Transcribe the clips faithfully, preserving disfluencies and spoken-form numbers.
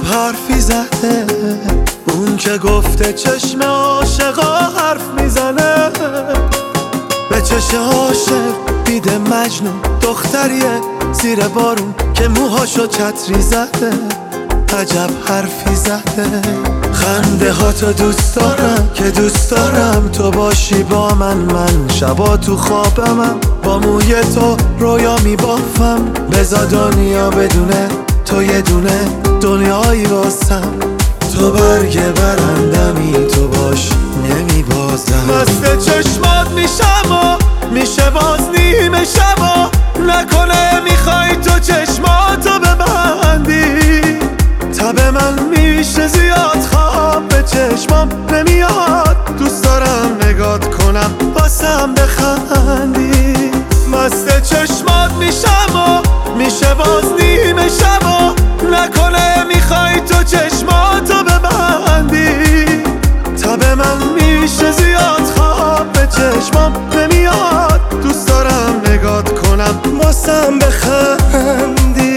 عجب حرفی زده اون که گفته چشم عاشقا حرف میزنه. به چشم عاشق دیده مجنون دختریه زیر بارون که موهاشو چتری زده. عجب حرفی زده. خنده ها تو دوست دارم که دوست دارم تو باشی با من. من شبا تو خوابمم با موی تو رویا میبافم. بزا دنیا بدونه تو یه دونه دنیایی واسم. تو برگ برندمی تو باش نمیبازم. مست چشمات میشم و میشه باز نیمه شبا. نکنه میخوای تو چشماتو ببندی. تب من میشه زیاد خواب به چشمام نمیاد. دوست دارم نگات کنم واسم بخندی. مست چشمات میشم و میشه باز نیمه شبا. نکنه میخوای تو چشماتو ببندی. تب من میشه زیاد خواب به چشمام نمیاد. دوست دارم نگات کنم واسم بخندی.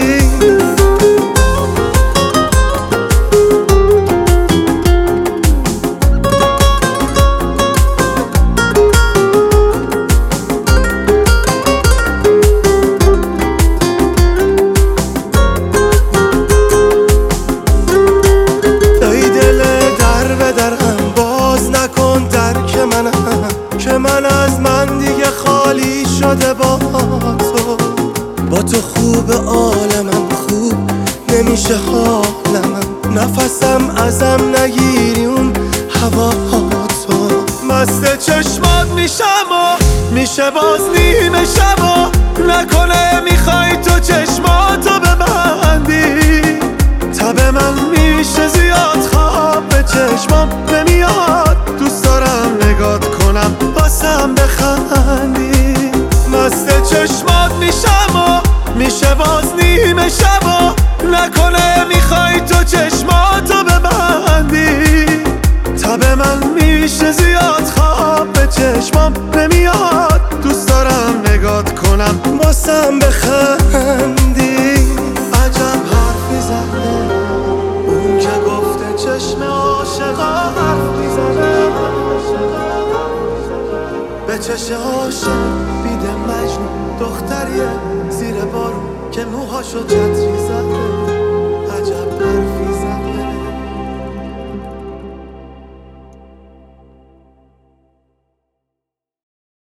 من از من دیگه خالی شده با تو. با تو خوب عالمم خوب نمیشه حالمم. نفسم ازم نگیری اون هوا تو. مست چشمات میشم و میشه باز نیمه شبا. نکنه میخوای تو چشماتو ببندی. تب من میشه زیاد خواب به چشمام نمیاد. دوست دارم نگات کنم واسم بخندی. مست چشمات میشم و میشه باز نیمه شبا. نکنه میخوای تو چشماتو ببندی. تب من میشه زیاد خواب به چشمام نمیاد. دوست دارم نگات کنم واسم بخندی. عجب حرفی زده اون که گفته چشم عاشقا حرف میزنه. به چشم عاشق بیده مجنون دختریه زیر بارون که موهاشو چتری زده.